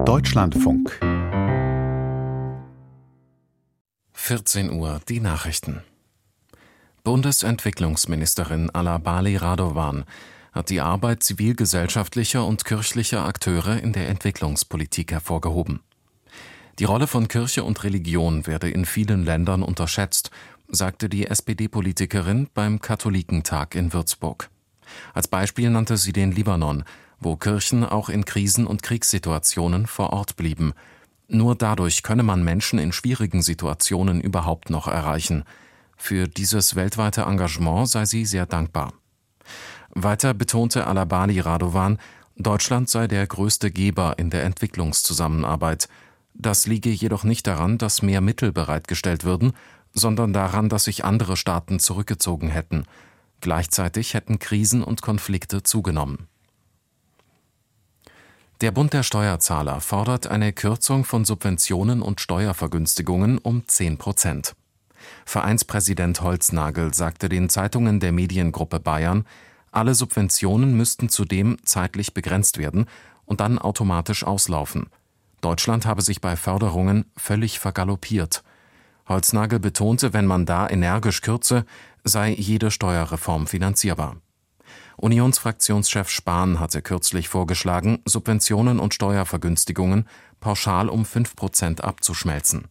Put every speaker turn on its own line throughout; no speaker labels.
Deutschlandfunk.
14 Uhr, die Nachrichten. Bundesentwicklungsministerin Alabali Radovan hat die Arbeit zivilgesellschaftlicher und kirchlicher Akteure in der Entwicklungspolitik hervorgehoben. Die Rolle von Kirche und Religion werde in vielen Ländern unterschätzt, sagte die SPD-Politikerin beim Katholikentag in Würzburg. Als Beispiel nannte sie den Libanon, wo Kirchen auch in Krisen- und Kriegssituationen vor Ort blieben. Nur dadurch könne man Menschen in schwierigen Situationen überhaupt noch erreichen. Für dieses weltweite Engagement sei sie sehr dankbar. Weiter betonte Alabali Radovan, Deutschland sei der größte Geber in der Entwicklungszusammenarbeit. Das liege jedoch nicht daran, dass mehr Mittel bereitgestellt würden, sondern daran, dass sich andere Staaten zurückgezogen hätten. Gleichzeitig hätten Krisen und Konflikte zugenommen. Der Bund der Steuerzahler fordert eine Kürzung von Subventionen und Steuervergünstigungen um 10%. Vereinspräsident Holznagel sagte den Zeitungen der Mediengruppe Bayern, alle Subventionen müssten zudem zeitlich begrenzt werden und dann automatisch auslaufen. Deutschland habe sich bei Förderungen völlig vergaloppiert. Holznagel betonte, wenn man da energisch kürze, sei jede Steuerreform finanzierbar. Unionsfraktionschef Spahn hatte kürzlich vorgeschlagen, Subventionen und Steuervergünstigungen pauschal um 5% abzuschmelzen.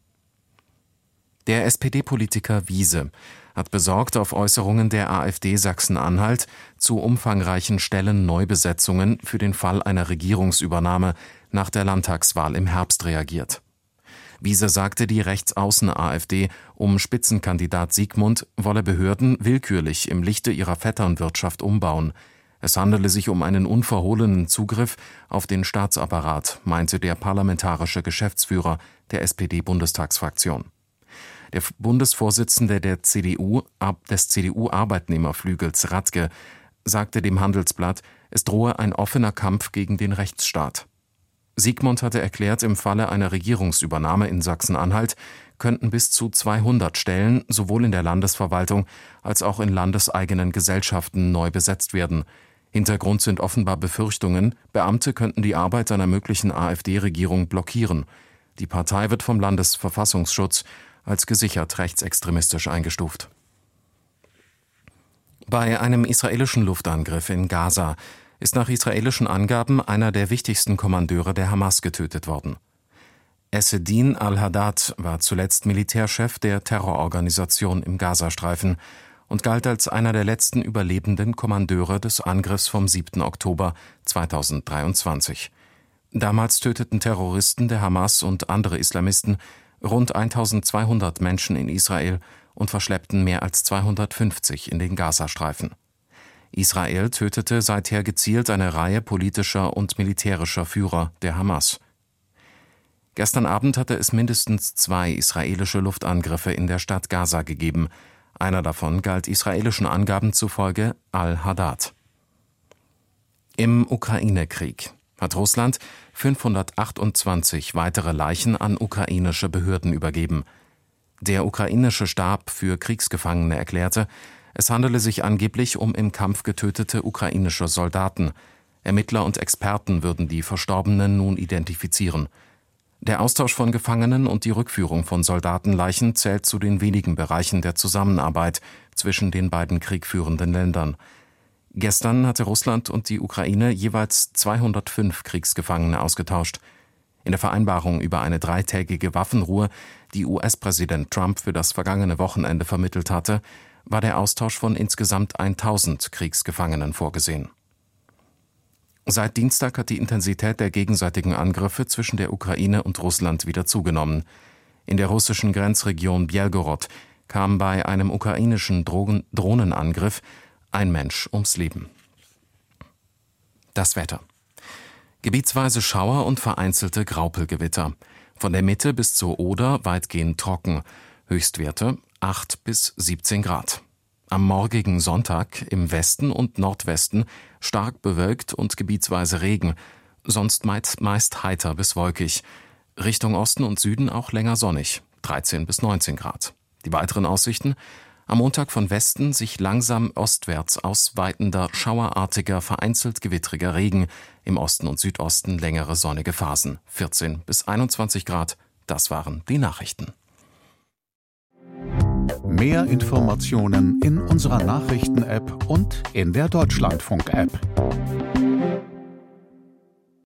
Der SPD-Politiker Wiese hat besorgt auf Äußerungen der AfD Sachsen-Anhalt zu umfangreichen Stellenneubesetzungen für den Fall einer Regierungsübernahme nach der Landtagswahl im Herbst reagiert. Wiese sagte, die Rechtsaußen-AfD um Spitzenkandidat Sigmund wolle Behörden willkürlich im Lichte ihrer Vetternwirtschaft umbauen. Es handele sich um einen unverhohlenen Zugriff auf den Staatsapparat, meinte der parlamentarische Geschäftsführer der SPD-Bundestagsfraktion. Der Bundesvorsitzende des CDU-Arbeitnehmerflügels Radke sagte dem Handelsblatt, es drohe ein offener Kampf gegen den Rechtsstaat. Sigmund hatte erklärt, im Falle einer Regierungsübernahme in Sachsen-Anhalt könnten bis zu 200 Stellen sowohl in der Landesverwaltung als auch in landeseigenen Gesellschaften neu besetzt werden. Hintergrund sind offenbar Befürchtungen, Beamte könnten die Arbeit einer möglichen AfD-Regierung blockieren. Die Partei wird vom Landesverfassungsschutz als gesichert rechtsextremistisch eingestuft. Bei einem israelischen Luftangriff in Gaza ist nach israelischen Angaben einer der wichtigsten Kommandeure der Hamas getötet worden. Esseddin al-Haddad war zuletzt Militärchef der Terrororganisation im Gazastreifen und galt als einer der letzten überlebenden Kommandeure des Angriffs vom 7. Oktober 2023. Damals töteten Terroristen der Hamas und andere Islamisten rund 1200 Menschen in Israel und verschleppten mehr als 250 in den Gazastreifen. Israel tötete seither gezielt eine Reihe politischer und militärischer Führer der Hamas. Gestern Abend hatte es mindestens 2 israelische Luftangriffe in der Stadt Gaza gegeben. Einer davon galt israelischen Angaben zufolge al-Haddad. Im Ukraine-Krieg hat Russland 528 weitere Leichen an ukrainische Behörden übergeben. Der ukrainische Stab für Kriegsgefangene erklärte, es handele sich angeblich um im Kampf getötete ukrainische Soldaten. Ermittler und Experten würden die Verstorbenen nun identifizieren. Der Austausch von Gefangenen und die Rückführung von Soldatenleichen zählt zu den wenigen Bereichen der Zusammenarbeit zwischen den beiden kriegführenden Ländern. Gestern hatte Russland und die Ukraine jeweils 205 Kriegsgefangene ausgetauscht. In der Vereinbarung über eine 3-tägige Waffenruhe, die US-Präsident Trump für das vergangene Wochenende vermittelt hatte, war der Austausch von insgesamt 1000 Kriegsgefangenen vorgesehen. Seit Dienstag hat die Intensität der gegenseitigen Angriffe zwischen der Ukraine und Russland wieder zugenommen. In der russischen Grenzregion Bjelgorod kam bei einem ukrainischen Drohnenangriff ein Mensch ums Leben. Das Wetter. Gebietsweise Schauer und vereinzelte Graupelgewitter. Von der Mitte bis zur Oder weitgehend trocken. Höchstwerte 8 bis 17 Grad. Am morgigen Sonntag im Westen und Nordwesten stark bewölkt und gebietsweise Regen, sonst meist heiter bis wolkig. Richtung Osten und Süden auch länger sonnig, 13 bis 19 Grad. Die weiteren Aussichten: Am Montag von Westen sich langsam ostwärts ausweitender, schauerartiger, vereinzelt gewittriger Regen. Im Osten und Südosten längere sonnige Phasen. 14 bis 21 Grad. Das waren die Nachrichten.
Mehr Informationen in unserer Nachrichten-App und in der Deutschlandfunk-App.